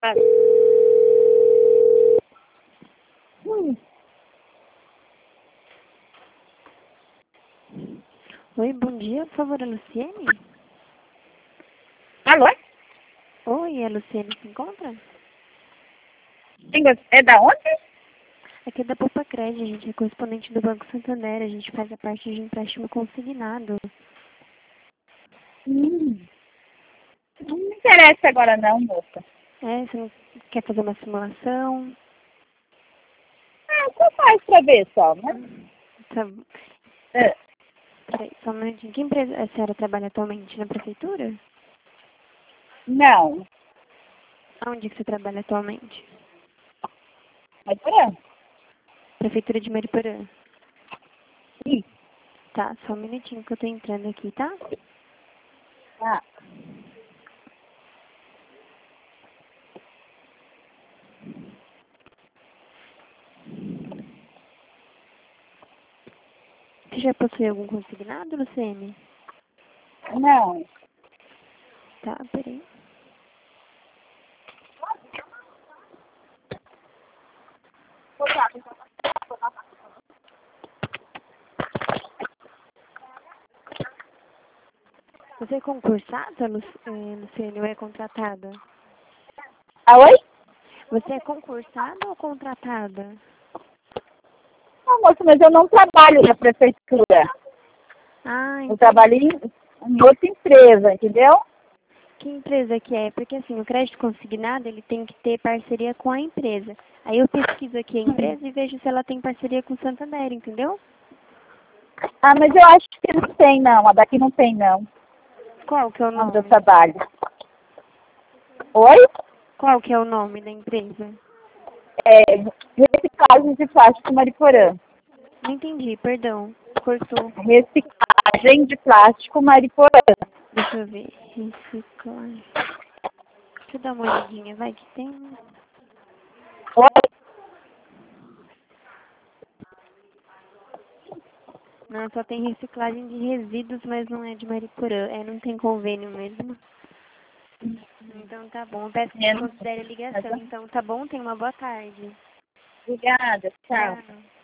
Ah, Oi, bom dia, por favor, a Luciene? alô? Oi, a Luciene se encontra? É da onde? Aqui é da Poupa Crédito, a gente é correspondente do Banco Santander, a gente faz a parte de empréstimo consignado. Não me interessa agora não, moça. Você não quer fazer uma simulação? Só faz pra ver só, né? Tá, É, peraí, só um minutinho. Que empresa a senhora trabalha atualmente? Na prefeitura? não, Aonde que você trabalha atualmente? mas pera. Prefeitura de Mariporã. Sim. Tá, só um minutinho que eu tô entrando aqui, tá? Ah, Você já possui algum consignado, Luciene? não. Tá, peraí. Você é concursada, Luciene, ou é contratada? Ah, oi? Você é concursada ou contratada? Não, moça, mas eu não trabalho na prefeitura. Ah, Eu entendi. trabalho em outra empresa, entendeu? Que empresa que é? Porque assim, o crédito consignado, ele tem que ter parceria com a empresa. Aí eu pesquiso aqui a empresa e vejo se ela tem parceria com o Santander, entendeu? Ah, mas eu acho que não tem não. A daqui não tem não. Qual que é o Onde eu nome? trabalho. Oi? Qual que é o nome da empresa? É, reciclagem de plástico Mariporã. Não entendi, perdão. Cortou. Reciclagem de plástico Mariporã. Deixa eu ver. Reciclagem. Deixa eu dar uma olhadinha, vai que tem. Oi? Não, só tem reciclagem de resíduos, mas não é de Mariporã. Não tem convênio mesmo. Então tá bom. Eu peço que É, desconsidere a ligação. Então tá bom? Tenha uma boa tarde. obrigada, tchau. Tchau.